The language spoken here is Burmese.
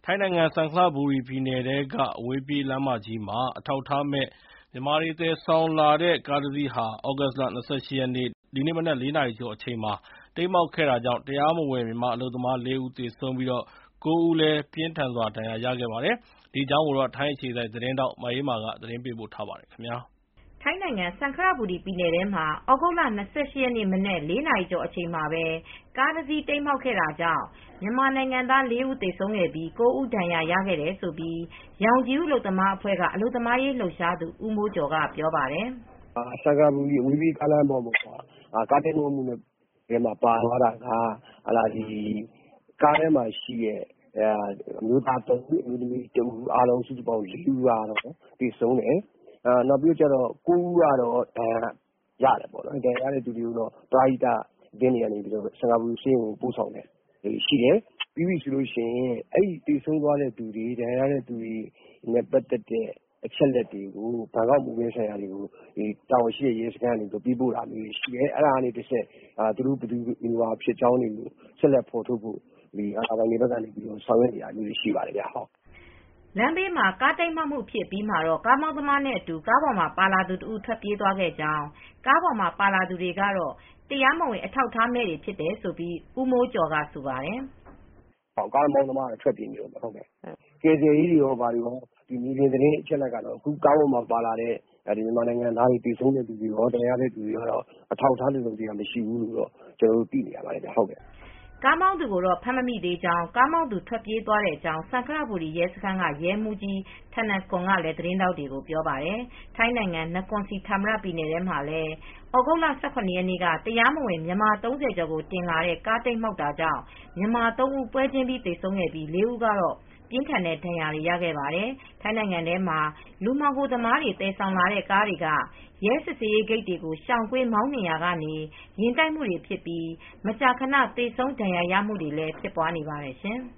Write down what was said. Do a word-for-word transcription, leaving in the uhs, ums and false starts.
ထိုင်းနိုင်ငံ စန်ခလဘူရီပြည်နယ်ထဲက အဝေးပြေးလမ်းမကြီးမှာ အထောက်အထားမဲ့ မြန်မာတွေ သယ်ဆောင်လာတဲ့ ကားတစီးဟာ သြဂုတ်လ ၂၈ ရက်နေ့ ဒီနေ့မနက် လေးနာရီကျော်အချိန်မှာ တိမ်းမှောက်ခဲ့တာကြောင့် တရားမဝင် မြန်မာအလုပ်သမား လေးဦး သေဆုံးပြီး ကိုး ဦးလည်း ပြင်းထန်စွာ ဒဏ်ရာရခဲ့ပါတယ်။ ဒီအကြောင်း ထိုင်းအခြေစိုက်သတင်းထောက် မအေးအေးမာက သတင်းပေးပို့ထားပါတယ်။ထိုင်းနိုင်ငံ စန်ခလဘူရီပြည်နယ်ထဲမှာ သြဂုတ်လ ၂၈ ရက်နေ့ မနက် လေးနာရီကျော်အချိန်မှာပဲ ကားတစီး တိမ်းမှောက်ခဲ့တာကြောင့် မြန်မာနိုင်ငံသား လေးဦး သေဆုံးပြီး ကိုး ဦး ဒဏ်ရာရခဲ့တယ်လို့ ရောင်ခြည်ဦး အလုပ်သမားအဖွဲ့က အလုပ်သမားရေးလှုပ်ရှားသူ ဦးမိုးကျော်က ပြောပါတယ်။ “စန်ခလဘူရီ အဝေးပြေးကားလမ်းမပေါ်မှာ ကားတိမ်းမှောက်မှုထဲမှာ ပါသွားတာက ကားထဲမှာရှိတဲ့ အမျိုးသား သုံးဦး၊ အမျိုးသမီး တဦး အားလုံး စုစုပေါင်း လေးဦးကတော့ သေဆုံးတယ်။ နောက်ပြီးတော့ ကိုးဦးကတော့ ဒဏ်ရာရတယ်ပေါ့နော်။ ဒဏ်ရာရတဲ့သူတွေကိုတော့ ပရဟိတအသင်းတွေက စန်ခလဘူရီဆေးရုံကို ပို့ဆောင်တယ်ရှိတယ်။ ပြီးပြီဆိုရင် အဲဒီသေဆုံးသွားတဲ့သူတွေ၊ ဒဏ်ရာရတဲ့သူတွေနဲ့ ပတ်သက်တဲ့ အချက်အလက်တွေကို ဘန်ကောက်အမှုတွဲဆိုင်ရာတွေကို တာဝန်ရှိတဲ့ ရဲစခန်းကို ပေးပို့တာမျိုးရှိတယ်။ အဲဒါကနေတဆင့် သူတို့ ဘယ်သူဘယ်ဝါဖြစ်ကြောင်းတွေကို ဆက်လက်ဖော်ထုတ်ဖို့ အာဏာပိုင်တွေဘက်က ဆောင်ရွက်နေတာမျိုးတွေ ရှိပါတယ်ဗျ။ ” လမ်းဘေးမှာ ကားတိမ်းမှောက်မှုဖြစ်အပြီးမှာတော့ ကားမောင်းသမားနဲ့အတူ ကားပေါ်မှာပါလာသူတဦး ထွက်ပြေးသွားခဲ့ကြောင်း၊ ကားပေါ်မှာပါလာသူတွေကတော့ တရားမဝင် အထောက်အထားမဲ့တွေဖြစ်တယ်လို့ ဦးမိုးကျော်က ဆိုပါတယ်။ “ကားမောင်းသမားက ထွက်ပြေးနေတုန်းပဲ။ ကယ်ဆယ်ရေးတွေရော မြေပြင်သတင်းအချက်အလက်ကတော့ အခုကားပေါ်မှာပါလာတဲ့ မြန်မာနိုင်ငံသားတွေ သေဆုံးတဲ့သူတွေရော ဒဏ်ရာရတဲ့သူတွေရော အထောက်အထား တစုံတရာမရှိဘူးလို့ ကျနော်တို့ သိနေရပါတယ်ဗျ။ ” ကားမောင်းသူကိုတော့ ဖမ်းမမိသေးကြောင်း၊ ကားမောင်းသူ ထွက်ပြေးသွားကြောင်း စန်ခလဘူရီရဲစခန်းက ရဲမှူးကြီး Thanakorn ကလည်း သတင်းထောက်တွေကို ပြောပါတယ်။ ထိုင်းနိုင်ငံ နကွန်စီဌာမရပြည်နယ်ထဲမှာလည်း သြဂုတ်လ ၁၇ ရက်နေ့က တရားမဝင် မြန်မာ ၃၀ ကျော်ကို တင်လာတဲ့ ကားတိမ်းမှောက်တာကြောင့် မြန်မာ သုံး ဦး ပွဲချင်းပြီး သေဆုံးပြီး လေး ဦးကတော့ ပြင်းထန်တဲ့ ဒဏ်ရာတွေ ရခဲ့ပါတယ်။ ထိုင်းနိုင်ငံထဲမှာ လူမှောင်ခိုသမားတွေ သယ်ဆောင်လာတဲ့ ကားတွေက ရဲစစ်ဆေးရေးဂိတ်တွေကို ရှောင်ကွင်းမောင်းနှင်ရာက ယာဉ်တိုက်မှုတွေဖြစ်ပြီး မကြာခဏ သေဆုံးဒဏ်ရာရမှုတွေလည်း ဖြစ်ပွားနေပါတယ်ရှင်။